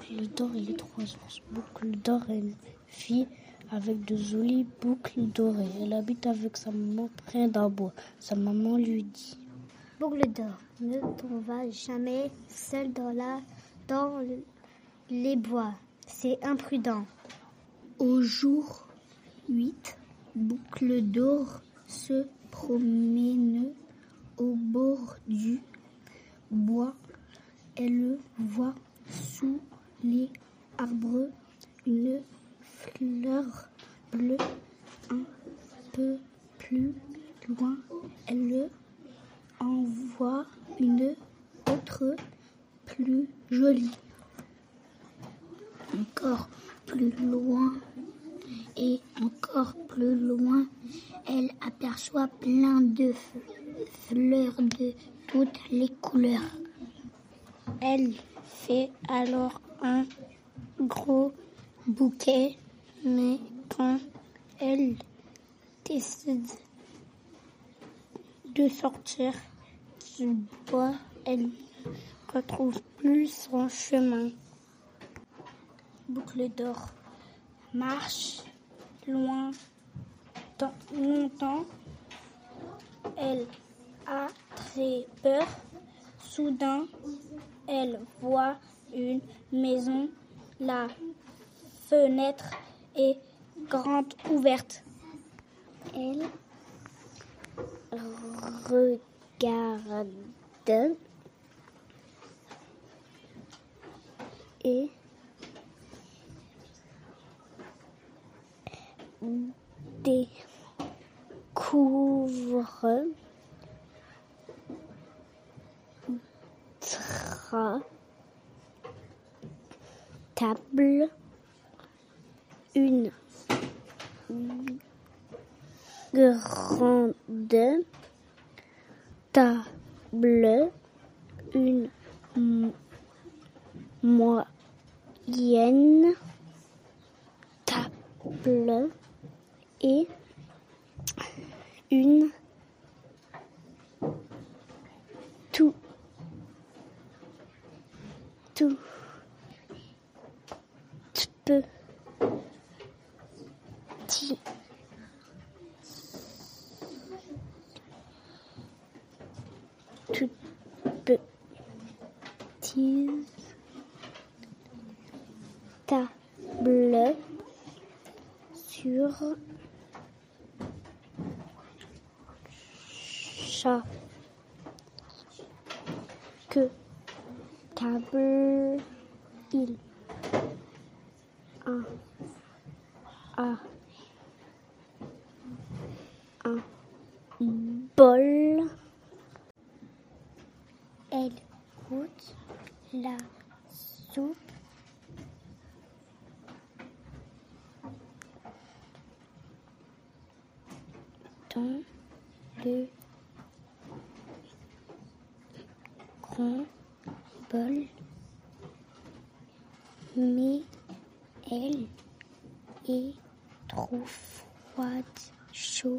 Boucle d'or et les 3 ours. Boucle d'or est une fille avec de jolies boucles dorées. Elle habite avec sa maman près d'un bois. Sa maman lui dit: Boucle d'or, ne t'en vas jamais seule dans les bois. C'est imprudent. Au jour 8, Boucle d'or se promène au bord du bois. Elle voit sous les arbres une fleur bleue. Un peu plus loin, elle en voit une autre plus jolie. Encore plus loin et encore plus loin, elle aperçoit plein de fleurs de toutes les couleurs. Elle fait alors un gros bouquet, mais quand elle décide de sortir du bois, elle ne retrouve plus son chemin. Boucle d'or marche longtemps. Elle a très peur. Soudain, elle voit une maison. La fenêtre est grande ouverte. Elle regarde et découvre table, une grande table, une moyenne table et une tout petit table sur chaque table il a un bol. Elle goûte la soupe. Dans le grand bol, mais elle est trop froide, chaud.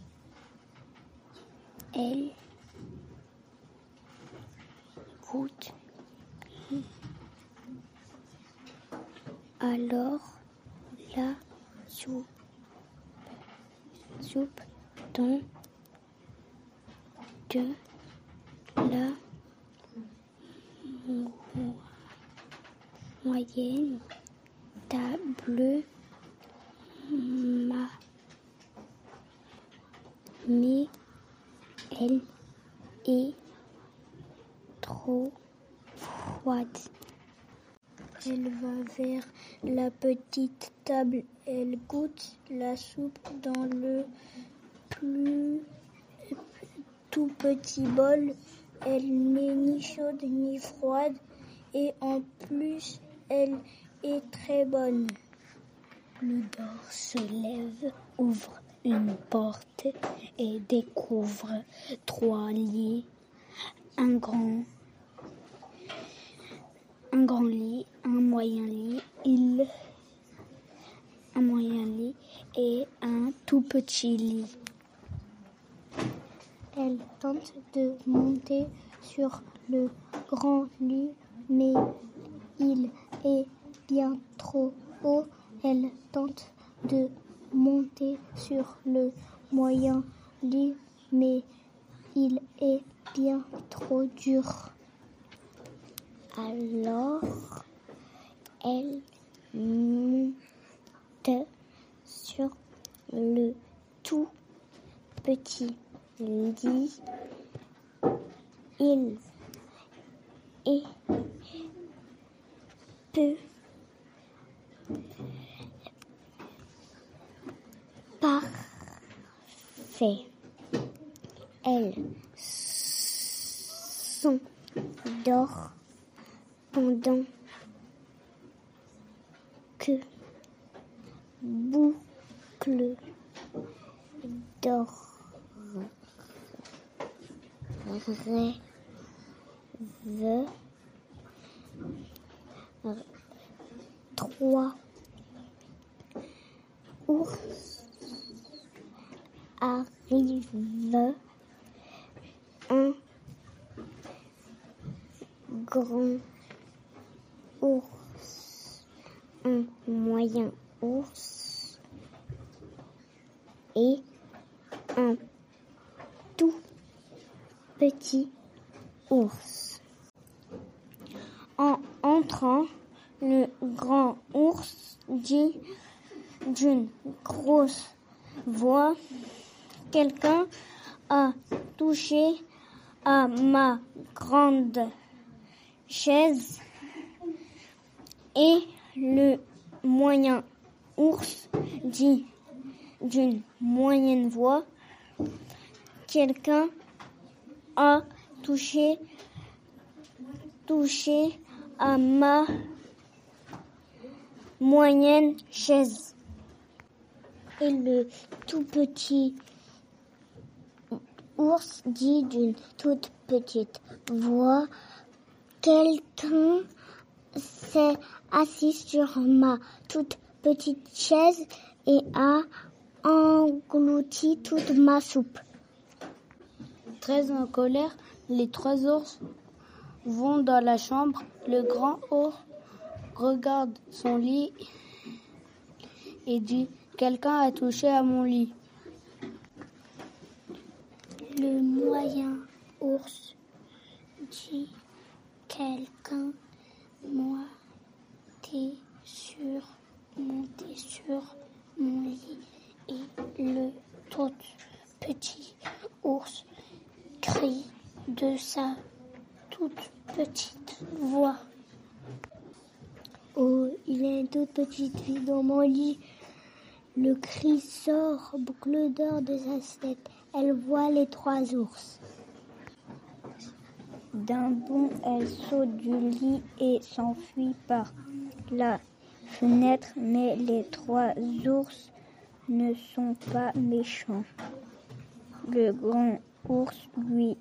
Elle goûte alors la soupe dans de la moyenne table, mais elle est trop froide. Elle va vers la petite table. Elle goûte la soupe dans le tout petit bol. Elle n'est ni chaude ni froide et en plus elle est très bonne. Le d'or se lève, ouvre une porte et découvre 3 lits, un grand lit, un moyen lit et un tout petit lit. Elle tente de monter sur le grand lit, mais il est bien trop haut. Elle tente de monter sur le moyen lit, mais il est bien trop dur. Alors, elle monte sur le tout petit lit. Il est peu parfait. Elle s'endort pendant que Boucle d'Or rêve. 3 ours arrivent. Un grand ours, un moyen ours et un tout petit ours. En entrant, le grand ours dit d'une grosse voix: quelqu'un a touché à ma grande chaise. Et le moyen ours dit d'une moyenne voix: quelqu'un a touché à ma moyenne chaise. Et le tout petit ours dit d'une toute petite voix: quelqu'un s'est assis sur ma toute petite chaise et a englouti toute ma soupe. Très en colère, les 3 ours vont dans la chambre. Le grand ours regarde son lit et dit: quelqu'un a touché à mon lit. Le moyen ours dit: quelqu'un monté sur mon lit. Et le tout petit ours crie de sa toute petite voix: oh, il y a une toute petite fille dans mon lit. Le cri sort Boucle d'Or de sa tête. Elle voit les 3 ours. D'un bond, elle saute du lit et s'enfuit par la fenêtre, mais les 3 ours ne sont pas méchants. Le grand ours lui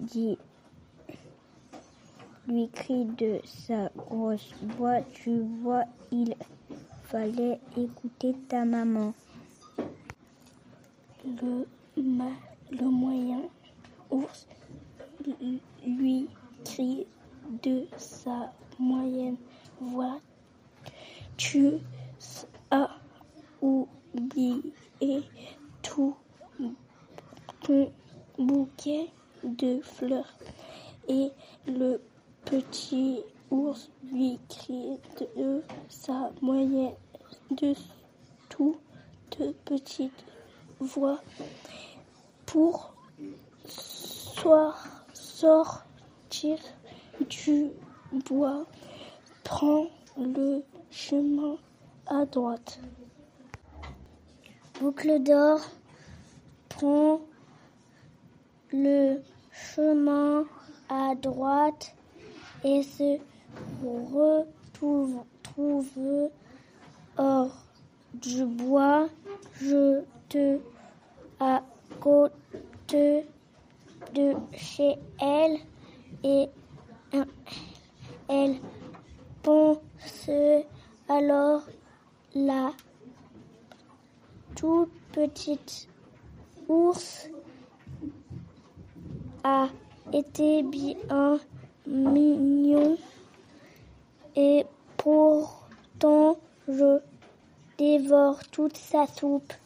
crie de sa grosse voix: tu vois, il fallait écouter ta maman. Le moyen ours lui crie de sa moyenne voix: tu as oublié tout ton bouquet de fleurs. Et le petit ours lui crie de sa moyenne de toute petite voix: pour sortir du bois, prends le chemin à droite. Boucle d'Or prend le chemin à droite et se retrouve hors du bois, juste à côté de chez elle, et elle pense alors la toute petite ours a été bien mignon, et pour temps, je dévore toute sa soupe.